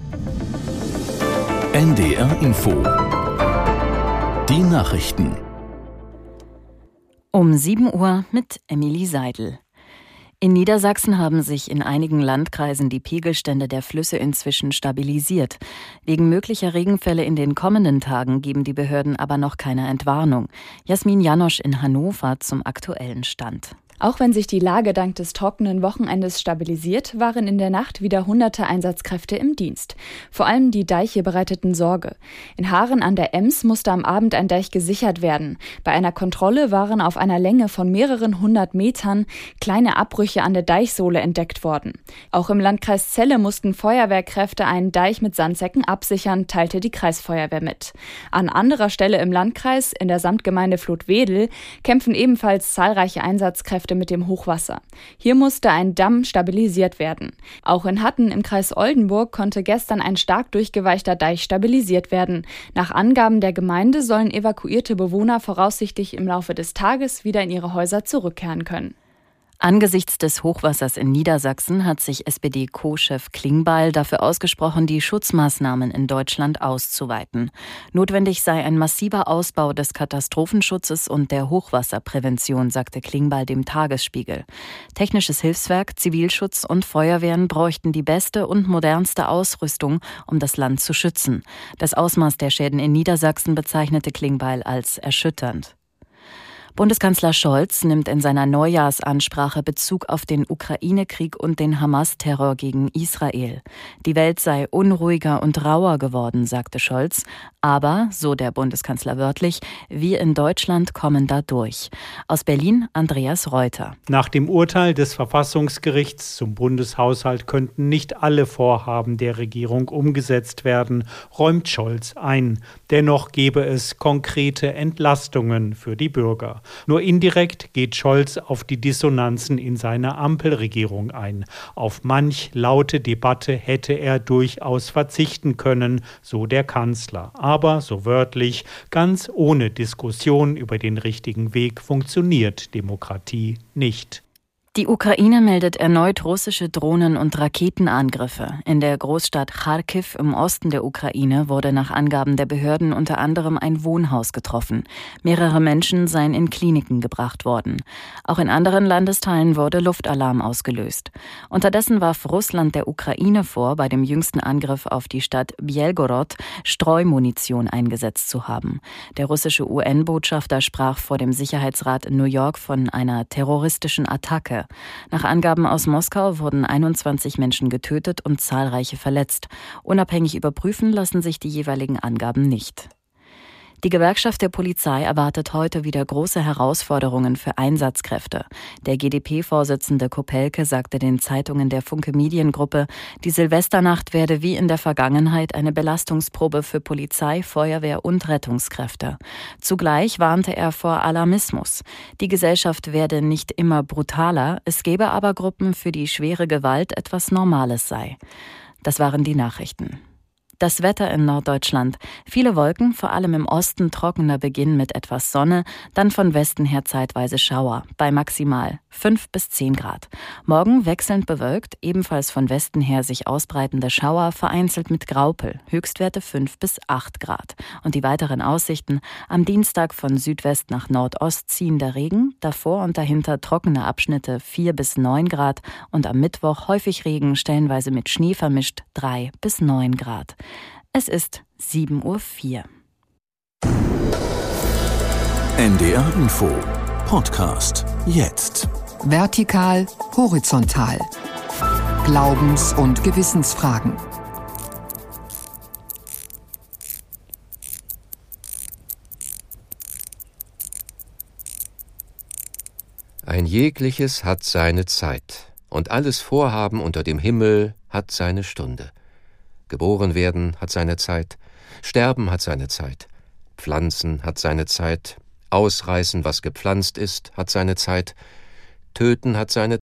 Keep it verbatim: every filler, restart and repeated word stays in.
N D R Info. Die Nachrichten. Um sieben Uhr mit Emilie Seidel. In Niedersachsen haben sich in einigen Landkreisen die Pegelstände der Flüsse inzwischen stabilisiert. Wegen möglicher Regenfälle in den kommenden Tagen geben die Behörden aber noch keine Entwarnung. Jasmin Janosch in Hannover zum aktuellen Stand. Auch wenn sich die Lage dank des trockenen Wochenendes stabilisiert, waren in der Nacht wieder hunderte Einsatzkräfte im Dienst. Vor allem die Deiche bereiteten Sorge. In Haaren an der Ems musste am Abend ein Deich gesichert werden. Bei einer Kontrolle waren auf einer Länge von mehreren hundert Metern kleine Abbrüche an der Deichsohle entdeckt worden. Auch im Landkreis Celle mussten Feuerwehrkräfte einen Deich mit Sandsäcken absichern, teilte die Kreisfeuerwehr mit. An anderer Stelle im Landkreis, in der Samtgemeinde Fluth-Wedel, kämpfen ebenfalls zahlreiche Einsatzkräfte mit dem Hochwasser. Hier musste ein Damm stabilisiert werden. Auch in Hatten im Kreis Oldenburg konnte gestern ein stark durchgeweichter Deich stabilisiert werden. Nach Angaben der Gemeinde sollen evakuierte Bewohner voraussichtlich im Laufe des Tages wieder in ihre Häuser zurückkehren können. Angesichts des Hochwassers in Niedersachsen hat sich S P D-Co-Chef Klingbeil dafür ausgesprochen, die Schutzmaßnahmen in Deutschland auszuweiten. Notwendig sei ein massiver Ausbau des Katastrophenschutzes und der Hochwasserprävention, sagte Klingbeil dem Tagesspiegel. Technisches Hilfswerk, Zivilschutz und Feuerwehren bräuchten die beste und modernste Ausrüstung, um das Land zu schützen. Das Ausmaß der Schäden in Niedersachsen bezeichnete Klingbeil als erschütternd. Bundeskanzler Scholz nimmt in seiner Neujahrsansprache Bezug auf den Ukraine-Krieg und den Hamas-Terror gegen Israel. Die Welt sei unruhiger und rauer geworden, sagte Scholz. Aber, so der Bundeskanzler wörtlich, wir in Deutschland kommen da durch. Aus Berlin Andreas Reuter. Nach dem Urteil des Verfassungsgerichts zum Bundeshaushalt könnten nicht alle Vorhaben der Regierung umgesetzt werden, räumt Scholz ein. Dennoch gebe es konkrete Entlastungen für die Bürger. Nur indirekt geht Scholz auf die Dissonanzen in seiner Ampelregierung ein. Auf manch laute Debatte hätte er durchaus verzichten können, so der Kanzler. Aber, so wörtlich, ganz ohne Diskussion über den richtigen Weg funktioniert Demokratie nicht. Die Ukraine meldet erneut russische Drohnen- und Raketenangriffe. In der Großstadt Charkiw im Osten der Ukraine wurde nach Angaben der Behörden unter anderem ein Wohnhaus getroffen. Mehrere Menschen seien in Kliniken gebracht worden. Auch in anderen Landesteilen wurde Luftalarm ausgelöst. Unterdessen warf Russland der Ukraine vor, bei dem jüngsten Angriff auf die Stadt Bjelgorod Streumunition eingesetzt zu haben. Der russische U N-Botschafter sprach vor dem Sicherheitsrat in New York von einer terroristischen Attacke. Nach Angaben aus Moskau wurden einundzwanzig Menschen getötet und zahlreiche verletzt. Unabhängig überprüfen lassen sich die jeweiligen Angaben nicht. Die Gewerkschaft der Polizei erwartet heute wieder große Herausforderungen für Einsatzkräfte. Der G d P-Vorsitzende Kopelke sagte den Zeitungen der Funke Mediengruppe, die Silvesternacht werde wie in der Vergangenheit eine Belastungsprobe für Polizei, Feuerwehr und Rettungskräfte. Zugleich warnte er vor Alarmismus. Die Gesellschaft werde nicht immer brutaler, es gebe aber Gruppen, für die schwere Gewalt etwas Normales sei. Das waren die Nachrichten. Das Wetter in Norddeutschland. Viele Wolken, vor allem im Osten trockener Beginn mit etwas Sonne, dann von Westen her zeitweise Schauer, bei maximal fünf bis zehn Grad. Morgen wechselnd bewölkt, ebenfalls von Westen her sich ausbreitende Schauer, vereinzelt mit Graupel, Höchstwerte fünf bis acht Grad. Und die weiteren Aussichten: am Dienstag von Südwest nach Nordost ziehender Regen, davor und dahinter trockene Abschnitte vier bis neun Grad und am Mittwoch häufig Regen, stellenweise mit Schnee vermischt, drei bis neun Grad. Es ist sieben Uhr vier. N D R Info Podcast jetzt. Vertikal, horizontal. Glaubens- und Gewissensfragen. Ein jegliches hat seine Zeit, und alles Vorhaben unter dem Himmel hat seine Stunde. Geboren werden hat seine Zeit, sterben hat seine Zeit, pflanzen hat seine Zeit, ausreißen, was gepflanzt ist, hat seine Zeit, töten hat seine